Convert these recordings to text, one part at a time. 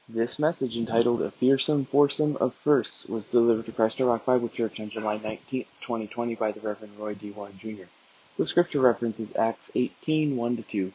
This message, entitled "A Fearsome Foursome of Firsts," was delivered to Christ Our Rock Bible Church on July 19, 2020 by the Reverend Roy D. Warren, Jr. The scripture reference is Acts 18, 1-2.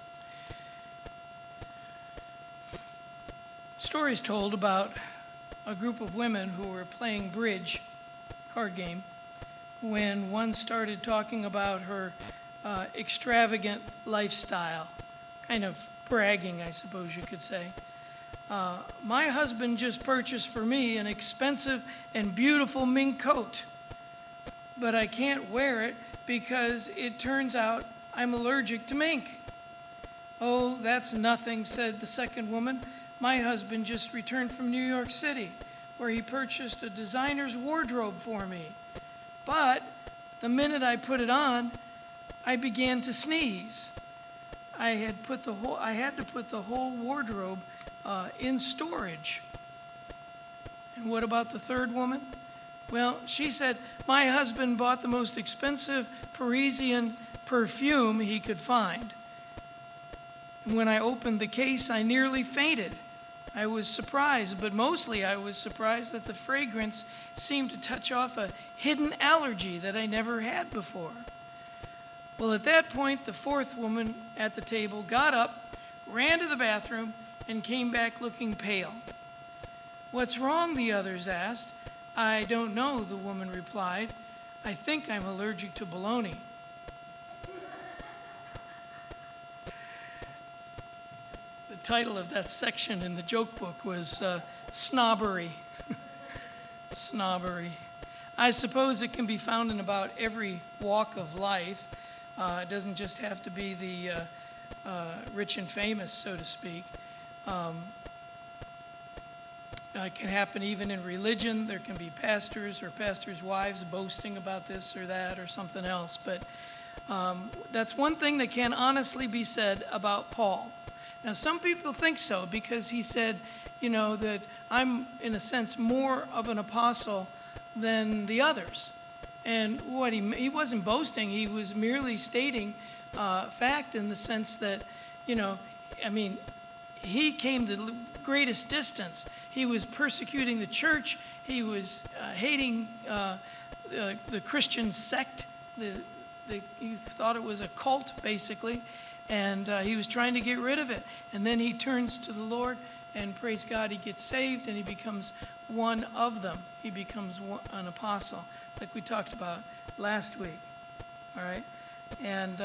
Stories told about a group of women who were playing bridge, card game, when one started talking about her extravagant lifestyle, kind of bragging, I suppose you could say. My husband just purchased for me an expensive and beautiful mink coat, but I can't wear it because it turns out I'm allergic to mink. Oh, that's nothing, said the second woman. My husband just returned from New York City, where he purchased a designer's wardrobe for me. But the minute I put it on, I began to sneeze. I had to put the whole wardrobe in storage. And what about the third woman? Well, she said, my husband bought the most expensive Parisian perfume he could find. And when I opened the case, I nearly fainted. I was surprised, but mostly I was surprised that the fragrance seemed to touch off a hidden allergy that I never had before. Well, at that point, the fourth woman at the table got up, ran to the bathroom, and came back looking pale. What's wrong? The others asked. I don't know, the woman replied. I think I'm allergic to bologna. The title of that section in the joke book was Snobbery. Snobbery. I suppose it can be found in about every walk of life. It doesn't just have to be the rich and famous, so to speak. It can happen even in religion. There can be pastors or pastors' wives boasting about this or that or something else. But that's one thing that can honestly be said about Paul. Now, some people think so because he said, that I'm, in a sense, more of an apostle than the others. And he wasn't boasting. He was merely stating fact in the sense that, he came the greatest distance. He was persecuting the church. He was hating the Christian sect. He thought it was a cult, basically. And he was trying to get rid of it. And then he turns to the Lord, and praise God, he gets saved, and he becomes one of them. He becomes an apostle, like we talked about last week. All right? And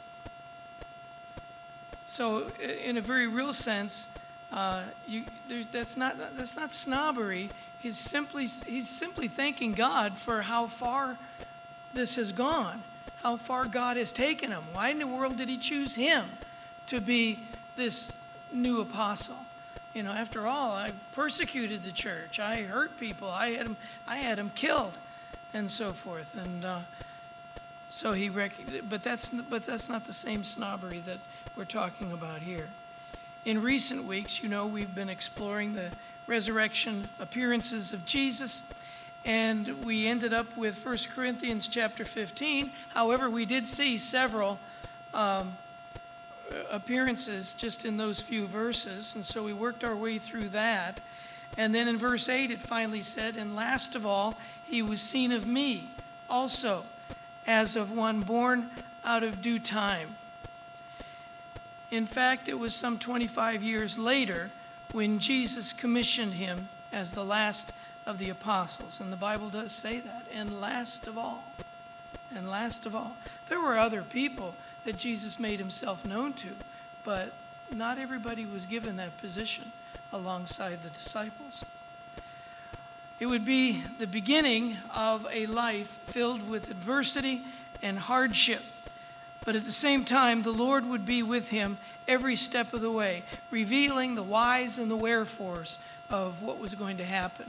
so in a very real sense, that's not snobbery. He's simply thanking God for how far this has gone, how far God has taken him. Why in the world did he choose him to be this new apostle? After all, I persecuted the church. I hurt people. I had him killed, and so forth. And so but that's not the same snobbery that we're talking about here. In recent weeks, we've been exploring the resurrection appearances of Jesus, and we ended up with 1 Corinthians chapter 15. However, we did see several appearances just in those few verses, and so we worked our way through that. And then in verse 8 it finally said, and last of all, he was seen of me also, as of one born out of due time. In fact, it was some 25 years later when Jesus commissioned him as the last of the apostles. And the Bible does say that, and last of all. And last of all. There were other people that Jesus made himself known to, but not everybody was given that position alongside the disciples. It would be the beginning of a life filled with adversity and hardship. But at the same time, the Lord would be with him every step of the way, revealing the whys and the wherefores of what was going to happen.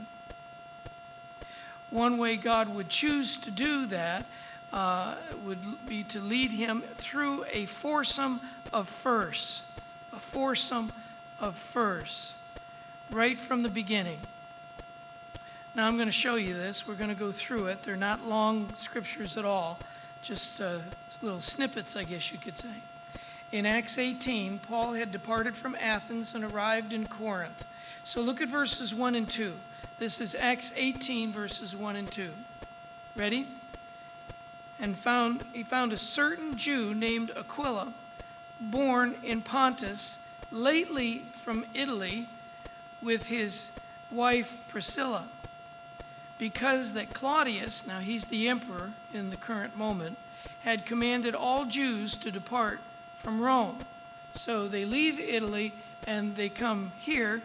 One way God would choose to do that would be to lead him through a foursome of firsts. A foursome of firsts, right from the beginning. Now I'm going to show you this. We're going to go through it. They're not long scriptures at all, just little snippets, I guess you could say. In Acts 18, Paul had departed from Athens and arrived in Corinth. So look at verses 1 and 2. This is Acts 18, verses 1 and 2. Ready? And he found a certain Jew named Aquila, born in Pontus, lately from Italy, with his wife Priscilla. Because that Claudius, now he's the emperor in the current moment, had commanded all Jews to depart from Rome. So they leave Italy and they come here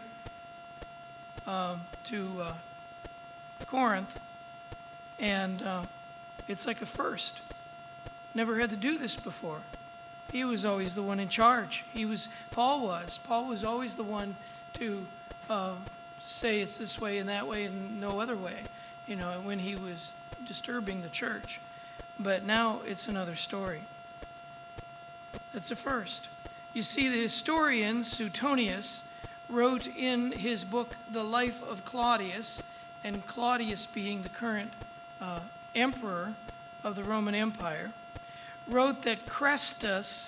to Corinth, and it's like a first. Never had to do this before. He was always the one in charge. Paul was always the one to say it's this way and that way and no other way, when he was disturbing the church. But now it's another story. That's a first. You see, the historian Suetonius wrote in his book, The Life of Claudius, and Claudius being the current emperor of the Roman Empire, wrote that Chrestus,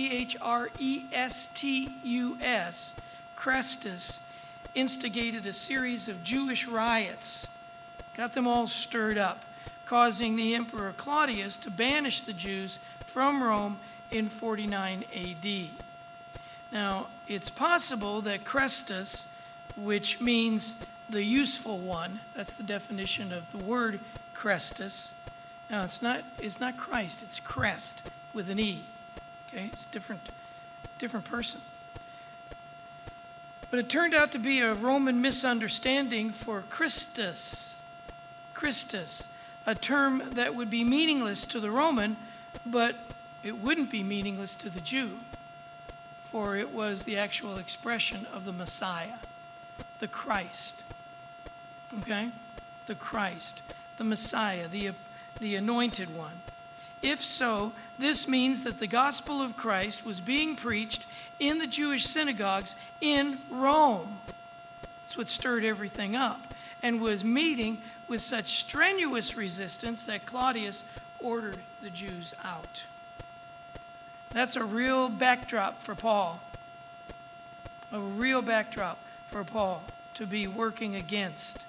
Chrestus, Chrestus, instigated a series of Jewish riots, got them all stirred up, causing the Emperor Claudius to banish the Jews from Rome in 49 AD. Now, it's possible that Chrestus, which means the useful one, that's the definition of the word Chrestus. Now, it's not Christ, it's Crest with an E. Okay, it's different person. But it turned out to be a Roman misunderstanding for Christus, a term that would be meaningless to the Roman, but it wouldn't be meaningless to the Jew, for it was the actual expression of the Messiah, the Christ. Okay? The Christ, the Messiah, the anointed one. If so, this means that the gospel of Christ was being preached in the Jewish synagogues in Rome. That's what stirred everything up, and was meeting with such strenuous resistance that Claudius ordered the Jews out. That's a real backdrop for Paul. A real backdrop for Paul to be working against.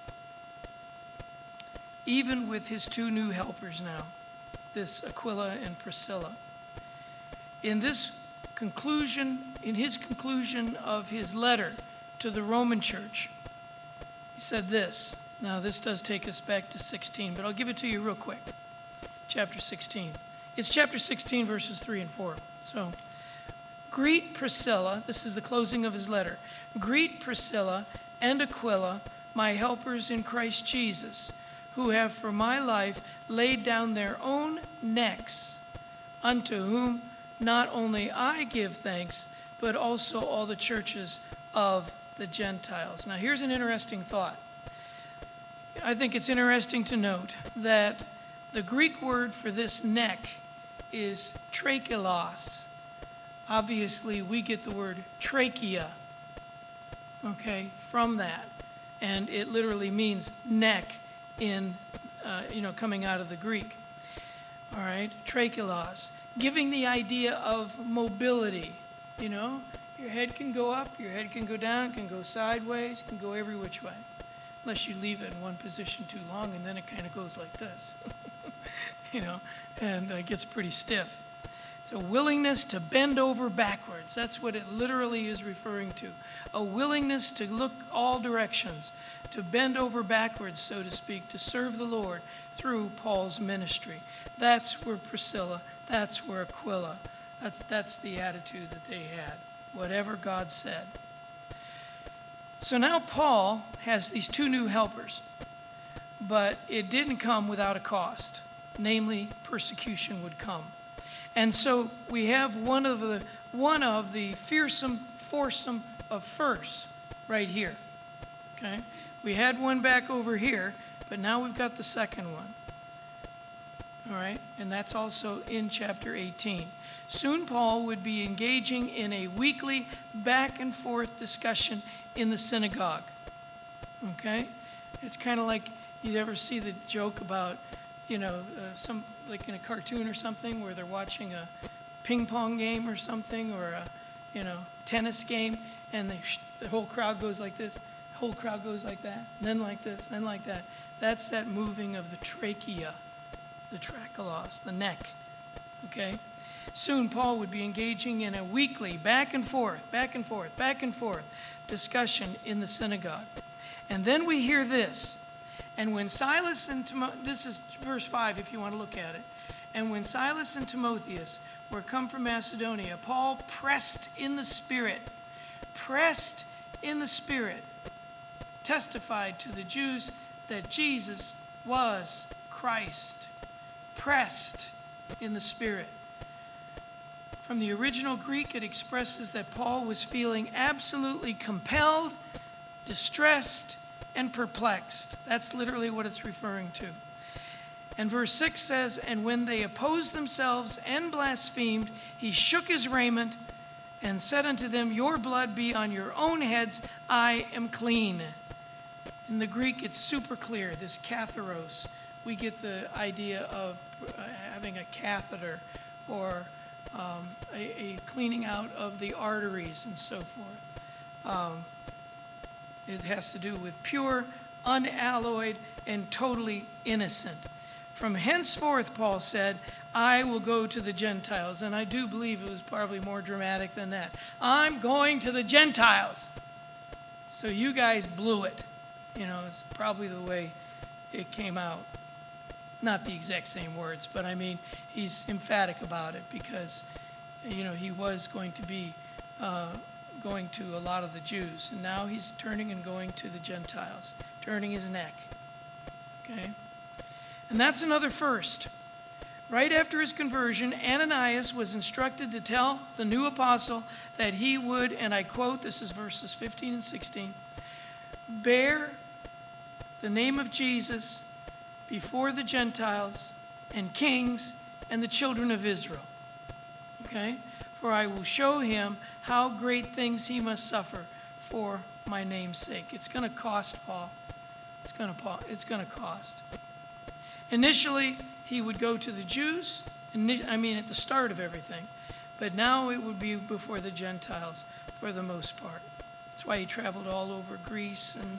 Even with his two new helpers now, this Aquila and Priscilla. In his conclusion of his letter to the Roman church, he said this. Now, this does take us back to 16, but I'll give it to you real quick. Chapter 16. It's chapter 16, verses 3 and 4. So, greet Priscilla. This is the closing of his letter. Greet Priscilla and Aquila, my helpers in Christ Jesus, who have for my life laid down their own necks, unto whom not only I give thanks, but also all the churches of the Gentiles. Now, here's an interesting thought. I think it's interesting to note that the Greek word for this neck is trachelos. Obviously, we get the word trachea, okay, from that. And it literally means neck in, coming out of the Greek. All right, trachelos, giving the idea of mobility. Your head can go up, your head can go down, can go sideways, can go every which way. Unless you leave it in one position too long, and then it kind of goes like this, and it gets pretty stiff. It's a willingness to bend over backwards. That's what it literally is referring to. A willingness to look all directions, to bend over backwards, so to speak, to serve the Lord through Paul's ministry. That's where Priscilla, that's where Aquila, that's the attitude that they had, whatever God said. So now Paul has these two new helpers, but it didn't come without a cost. Namely, persecution would come. And so we have one of the fearsome foursome of firsts right here. Okay? We had one back over here, but now we've got the second one. All right? And that's also in chapter 18. Soon Paul would be engaging in a weekly back and forth discussion in the synagogue. Okay? It's kind of like you ever see the joke about, some like in a cartoon or something where they're watching a ping pong game or something, or a tennis game, and the whole crowd goes like this, whole crowd goes like that, then like this, then like that. That's that moving of the trachea, the trachea, the neck. Okay? Soon Paul would be engaging in a weekly back and forth discussion in the synagogue. And then we hear this. And when Silas and this is verse 5 if you want to look at it. And when Silas and Timotheus were come from Macedonia, Paul pressed in the Spirit, testified to the Jews that Jesus was Christ. Pressed in the Spirit. From the original Greek, it expresses that Paul was feeling absolutely compelled, distressed, and perplexed. That's literally what it's referring to. And verse 6 says, and when they opposed themselves and blasphemed, he shook his raiment and said unto them, your blood be on your own heads, I am clean. In the Greek, it's super clear, this katharos. We get the idea of having a catheter or a cleaning out of the arteries and so forth. It has to do with pure, unalloyed, and totally innocent. From henceforth, Paul said, I will go to the Gentiles. And I do believe it was probably more dramatic than that. I'm going to the Gentiles. So you guys blew it. It's probably the way it came out. Not the exact same words, but I mean, he's emphatic about it because, he was going to be going to a lot of the Jews. And now he's turning and going to the Gentiles, turning his neck. Okay? And that's another first. Right after his conversion, Ananias was instructed to tell the new apostle that he would, and I quote, this is verses 15 and 16, bear the name of Jesus before the Gentiles and kings and the children of Israel. Okay? For I will show him how great things he must suffer for my name's sake. It's going to cost, Paul. It's going to cost. Initially, he would go to the Jews, at the start of everything. But now it would be before the Gentiles for the most part. That's why he traveled all over Greece and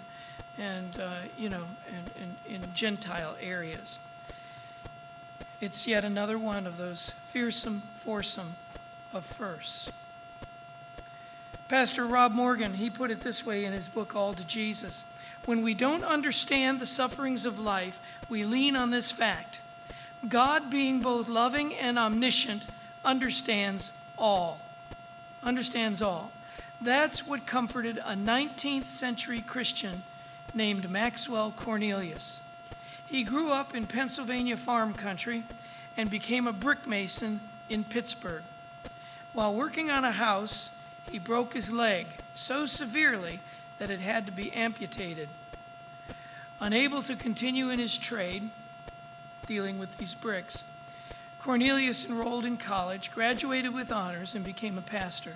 in Gentile areas. It's yet another one of those fearsome foursome of firsts. Pastor Rob Morgan, he put it this way in his book, All to Jesus. When we don't understand the sufferings of life, we lean on this fact. God, being both loving and omniscient, understands all. Understands all. That's what comforted a 19th century Christian named Maxwell Cornelius. He grew up in Pennsylvania farm country and became a brick mason in Pittsburgh. While working on a house, he broke his leg so severely that it had to be amputated. Unable to continue in his trade, dealing with these bricks, Cornelius enrolled in college, graduated with honors, and became a pastor.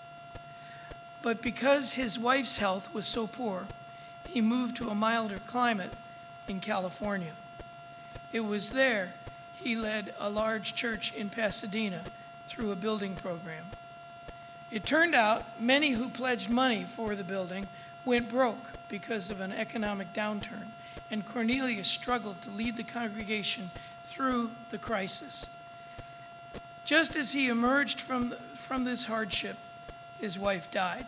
But because his wife's health was so poor, he moved to a milder climate in California. It was there he led a large church in Pasadena through a building program. It turned out many who pledged money for the building went broke because of an economic downturn, and Cornelius struggled to lead the congregation through the crisis. Just as he emerged from this hardship, his wife died.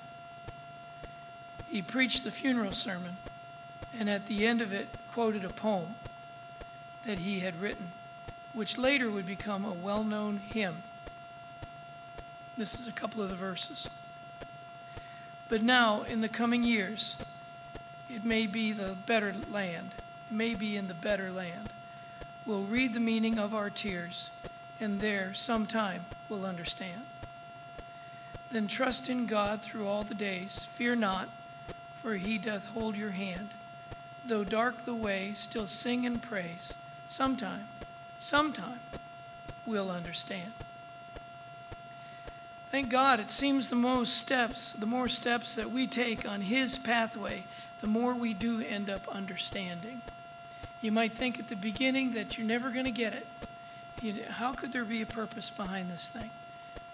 He preached the funeral sermon, and at the end of it quoted a poem that he had written, which later would become a well-known hymn. This is a couple of the verses. But now, in the coming years, it may be the better land, it may be in the better land. We'll read the meaning of our tears, and there, sometime, we'll understand. Then trust in God through all the days. Fear not, for he doth hold your hand. Though dark the way, still sing and praise. Sometime, we'll understand. Thank God, it seems the more steps that we take on his pathway, the more we do end up understanding. You might think at the beginning that you're never going to get it. How could there be a purpose behind this thing?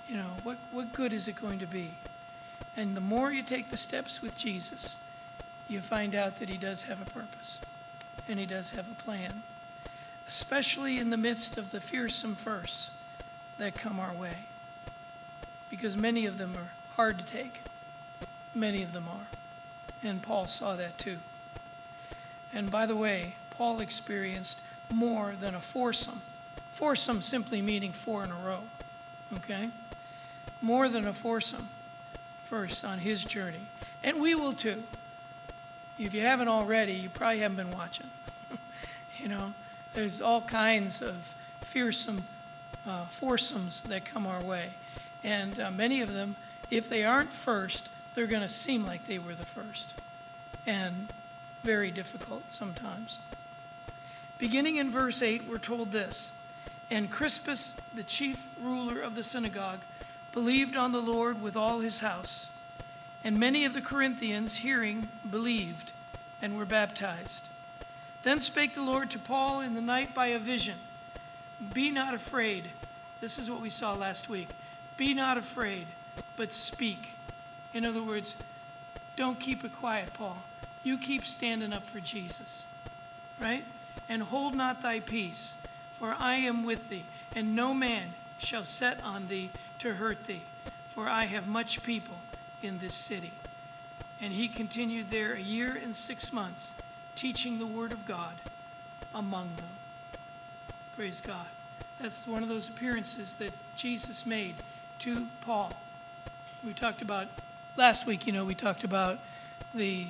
what good is it going to be? And the more you take the steps with Jesus, you find out that he does have a purpose and he does have a plan, especially in the midst of the fearsome firsts that come our way, because many of them are hard to take. Many of them are. And Paul saw that too. And by the way, Paul experienced more than a foursome. Foursome simply meaning four in a row. Okay? More than a foursome first on his journey. And we will too. If you haven't already, you probably haven't been watching. There's all kinds of fearsome foursomes that come our way. And many of them, if they aren't first, they're going to seem like they were the first. And very difficult sometimes. Beginning in verse 8, we're told this: "And Crispus, the chief ruler of the synagogue, believed on the Lord with all his house. And many of the Corinthians, hearing, believed and were baptized. Then spake the Lord to Paul in the night by a vision. Be not afraid." This is what we saw last week. "Be not afraid, but speak." In other words, don't keep it quiet, Paul. You keep standing up for Jesus, right? "And hold not thy peace, for I am with thee, and no man shall set on thee to hurt thee, for I have much people in this city." And he continued there 1 year and 6 months, teaching the word of God among them. Praise God. That's one of those appearances that Jesus made to Paul. We talked about, last week, we talked about the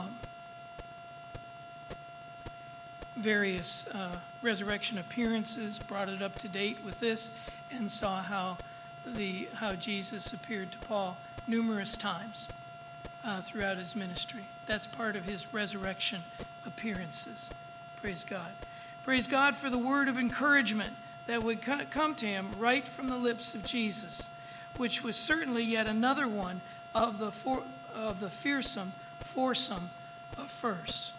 various resurrection appearances, brought it up to date with this, and saw how Jesus appeared to Paul numerous times throughout his ministry. That's part of his resurrection appearances. Praise God. Praise God for the word of encouragement that would come to him right from the lips of Jesus, which was certainly yet another one of the fearsome foursome of first.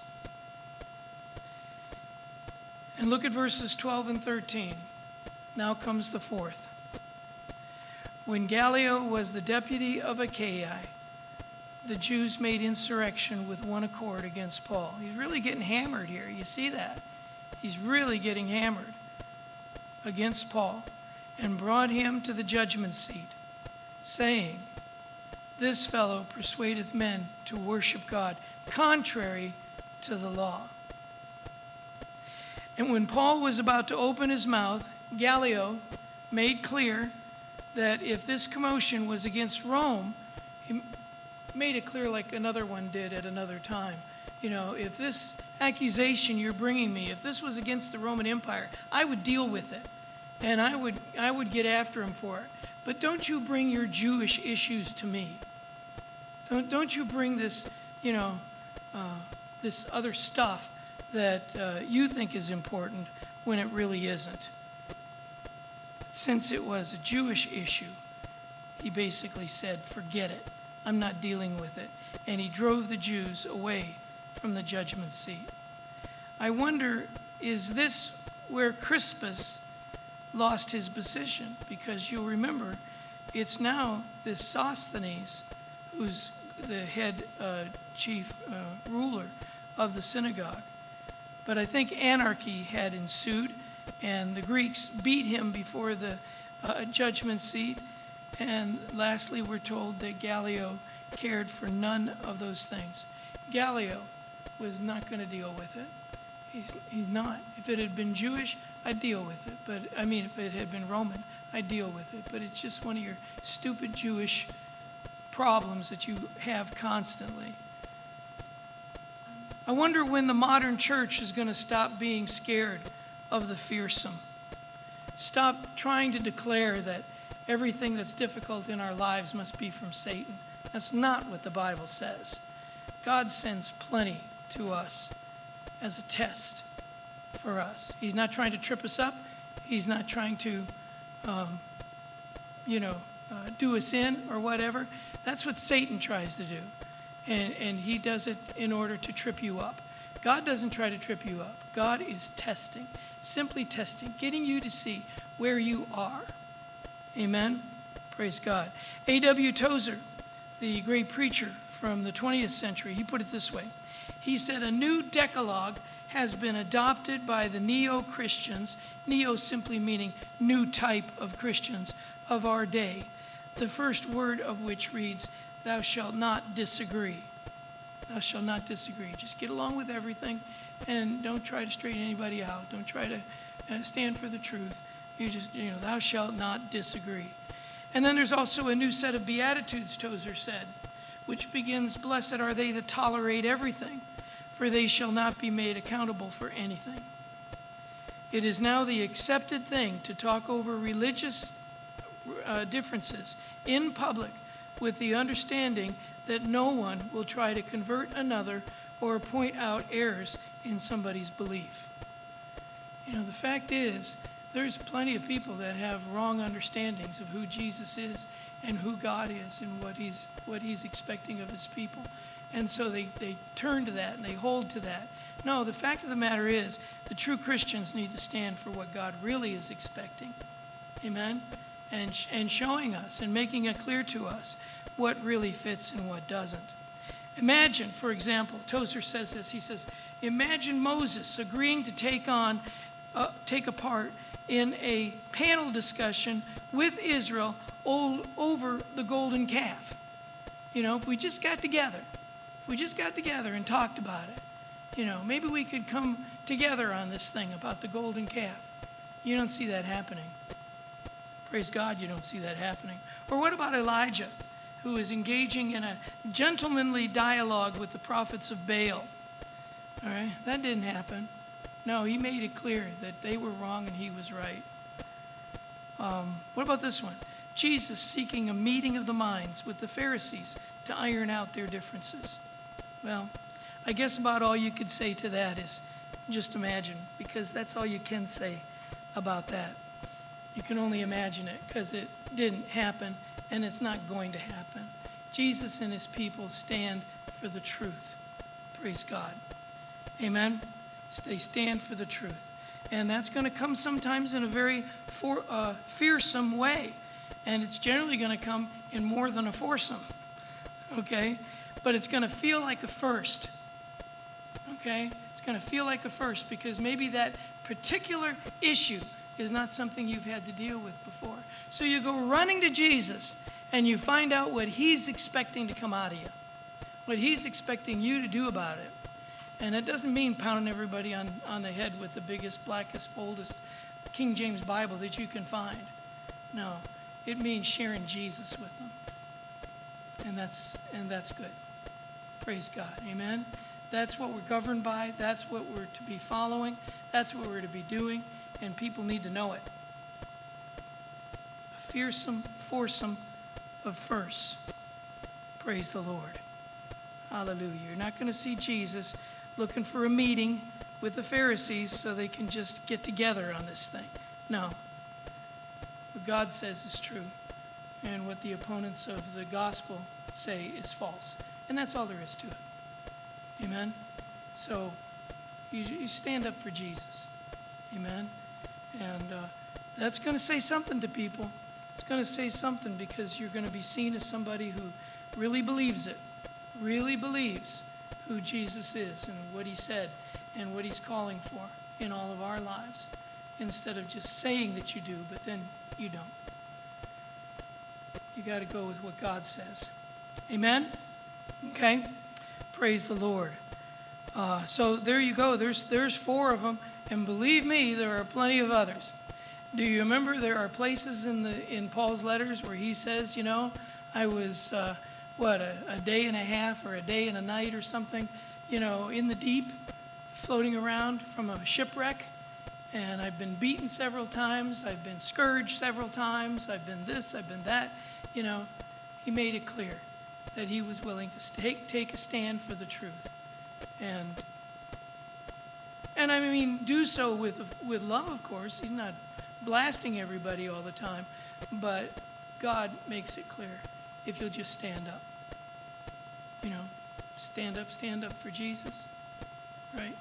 And look at verses 12 and 13. Now comes the fourth. "When Gallio was the deputy of Achaia, the Jews made insurrection with one accord against Paul." He's really getting hammered here. You see that? He's really getting hammered against Paul, "and brought him to the judgment seat, saying, This fellow persuadeth men to worship God, contrary to the law. And when Paul was about to open his mouth, Gallio made clear that if this commotion was against Rome, he made it clear like another one did at another time. If this accusation you're bringing me, if this was against the Roman Empire, I would deal with it. And I would get after him for it. But don't you bring your Jewish issues to me. Don't you bring this, this other stuff that you think is important when it really isn't. Since it was a Jewish issue, he basically said, forget it. I'm not dealing with it. And he drove the Jews away from the judgment seat. I wonder, is this where Crispus lost his position? Because you'll remember, it's now this Sosthenes who's the head chief ruler of the synagogue. But I think anarchy had ensued, and the Greeks beat him before the judgment seat. And lastly, we're told that Gallio cared for none of those things. Gallio was not going to deal with it. He's not. If it had been Jewish, I'd deal with it. But if it had been Roman, I'd deal with it. But it's just one of your stupid Jewish problems that you have constantly. I wonder when the modern church is going to stop being scared of the fearsome. Stop trying to declare that everything that's difficult in our lives must be from Satan. That's not what the Bible says. God sends plenty to us as a test for us. He's not trying to trip us up. He's not trying to, do us in or whatever. That's what Satan tries to do. And he does it in order to trip you up. God doesn't try to trip you up. God is testing, simply testing, getting you to see where you are. Amen? Praise God. A.W. Tozer, the great preacher from the 20th century, he put it this way. He said, a new Decalogue has been adopted by the neo-Christians, neo simply meaning new type of Christians of our day, the first word of which reads, thou shalt not disagree. Thou shalt not disagree. Just get along with everything and don't try to straighten anybody out. Don't try to stand for the truth. Thou shalt not disagree. And then there's also a new set of Beatitudes, Tozer said, which begins, blessed are they that tolerate everything, for they shall not be made accountable for anything. It is now the accepted thing to talk over religious differences in public with the understanding that no one will try to convert another or point out errors in somebody's belief. The fact is, there's plenty of people that have wrong understandings of who Jesus is and who God is and what he's expecting of his people. And so they turn to that and they hold to that. No, the fact of the matter is, the true Christians need to stand for what God really is expecting. Amen? And showing us and making it clear to us what really fits and what doesn't. Imagine, for example, Tozer says this, he says, imagine Moses agreeing to take a part in a panel discussion with Israel over the golden calf. If we just got together and talked about it, maybe we could come together on this thing about the golden calf. You don't see that happening. Praise God, you don't see that happening. Or what about Elijah, who is engaging in a gentlemanly dialogue with the prophets of Baal? All right, that didn't happen. No, he made it clear that they were wrong and he was right. What about this one? Jesus seeking a meeting of the minds with the Pharisees to iron out their differences. Well, I guess about all you could say to that is just imagine, because that's all you can say about that. You can only imagine it because it didn't happen and it's not going to happen. Jesus and his people stand for the truth. Praise God. Amen? They stand for the truth. And that's going to come sometimes in a very fearsome way. And it's generally going to come in more than a foursome. Okay? But it's going to feel like a first. Okay? It's going to feel like a first because maybe that particular issue is not something you've had to deal with before. So you go running to Jesus and you find out what he's expecting to come out of you. What he's expecting you to do about it. And it doesn't mean pounding everybody on the head with the biggest, blackest, boldest King James Bible that you can find. No, it means sharing Jesus with them. And that's good. Praise God. Amen. That's what we're governed by. That's what we're to be following. That's what we're to be doing. And people need to know it. A fearsome foursome of firsts. Praise the Lord. Hallelujah. You're not going to see Jesus looking for a meeting with the Pharisees so they can just get together on this thing. No. What God says is true. And what the opponents of the gospel say is false. And that's all there is to it. Amen? So, you stand up for Jesus. Amen? And that's going to say something to people. It's going to say something because you're going to be seen as somebody who really believes it. Really believes who Jesus is and what he said and what he's calling for in all of our lives. Instead of just saying that you do, but then you don't. You got to go with what God says. Amen? Okay? Praise the Lord. So there you go. There's four of them. And believe me, there are plenty of others. Do you remember there are places in Paul's letters where he says, I was, a day and a half or a day and a night or something, in the deep, floating around from a shipwreck. And I've been beaten several times. I've been scourged several times. I've been this, I've been that. He made it clear that he was willing to take a stand for the truth. And I mean, do so with love, of course. He's not blasting everybody all the time. But God makes it clear if you'll just stand up. Stand up for Jesus. Right?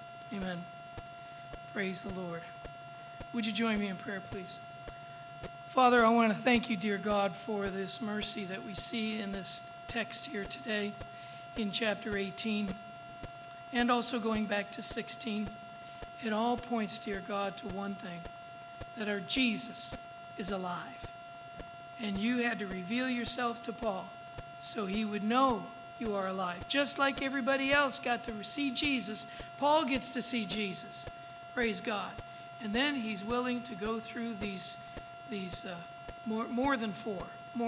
Amen. Praise the Lord. Would you join me in prayer, please? Father, I want to thank you, dear God, for this mercy that we see in this text here today in chapter 18, and also going back to 16. It all points, dear God, to one thing, that our Jesus is alive. And you had to reveal yourself to Paul so he would know you are alive. Just like everybody else got to see Jesus, Paul gets to see Jesus. Praise God. And then he's willing to go through these more than four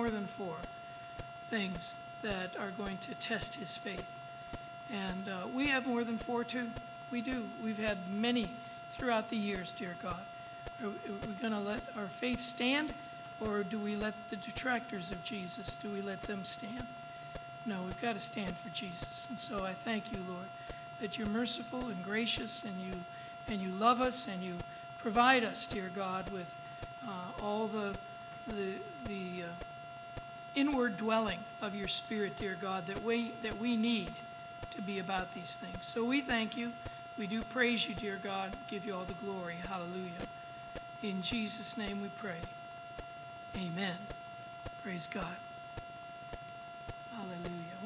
things that are going to test his faith. And we have more than four too. We do. We've had many throughout the years, dear God. Are we going to let our faith stand, or do we let the detractors of Jesus, do we let them stand? No, we've got to stand for Jesus. And so I thank you, Lord, that you're merciful and gracious, and you love us, and you provide us, dear God, with all the inward dwelling of your Spirit, dear God, that we need to be about these things. So we thank you. We do praise you, dear God. Give you all the glory. Hallelujah. In Jesus' name we pray. Amen. Praise God. Hallelujah.